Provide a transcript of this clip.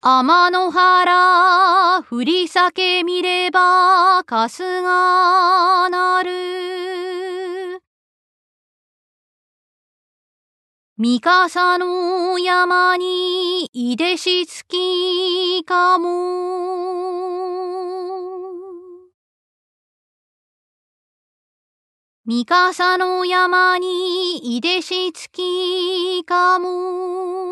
天の原降り裂け見れば春日なる。三笠の山にいでしつきかも。三笠の山にいでしつきかも。